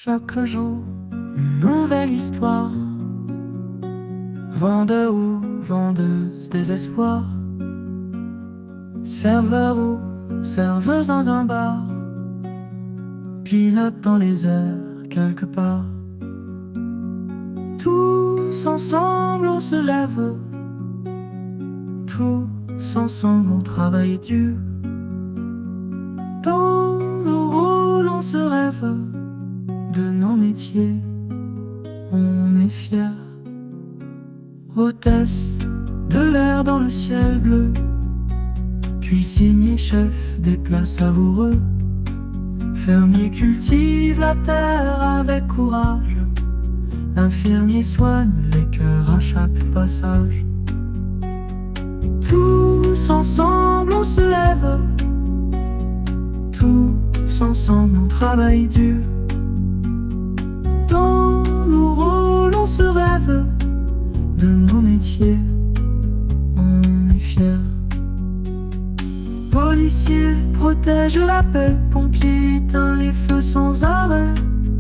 Chaque jour, une nouvelle histoire. Vendeur ou vendeuse désespoir. Serveur ou serveuse dans un bar. Pilote dans les airs quelque part. Tous ensemble on se lève. Tous ensemble on travaille dur. Dans nos rôles on se rêve. De nos métiers on est fier. Hôtesse de l'air dans le ciel bleu. Cuisinier, chef des plats savoureux. Fermier cultive la terre avec courage. Infirmier soigne les cœurs à chaque passage. Tous ensemble on se lève. Tous ensemble on travaille dur. Dans nos rôles on se rêve. De nos métiers on est fier. Policier protège la paix. Pompier éteint les feux sans arrêt.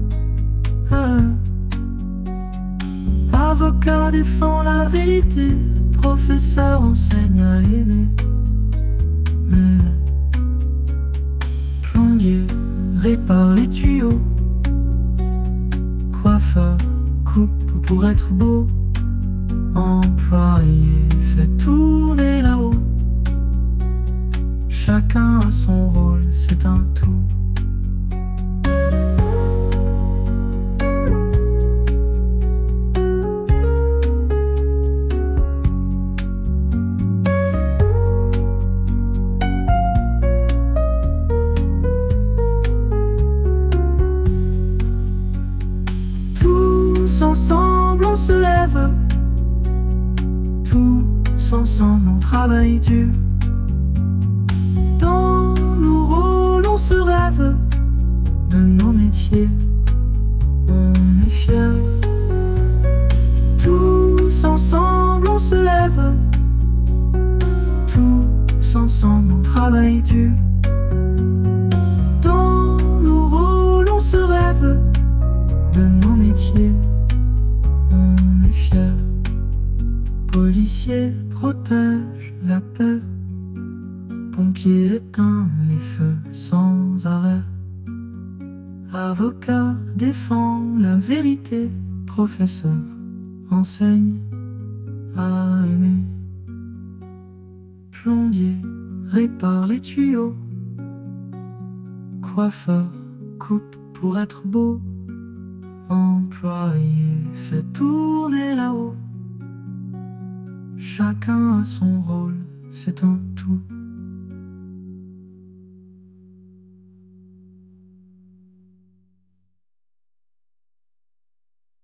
Avocat défend la vérité. Professeur enseigne à aimer. Mais plombier répare les tuyaux. Coiffeur coupe pour être beau. Employé fait tourner la roue. Chacun a son rôle, c'est un tout. Tous ensemble on se lève. Tous ensemble on travaille dur. Dans nos rôles on se rêve. De nos métiers on est fier. Tous ensemble on se lève. Tous ensemble on travaille dur. Dans nos rôles on se rêve. De nos métiers on est fier. Policier protège la paix. Pompier éteint les feux sans arrêt. Avocat défend la vérité. Professeur enseigne à aimer. Plombier répare les tuyaux. Coiffeur coupe pour être beau. Employé fait tourner la roue. Chacun a son rôle, c'est un tout.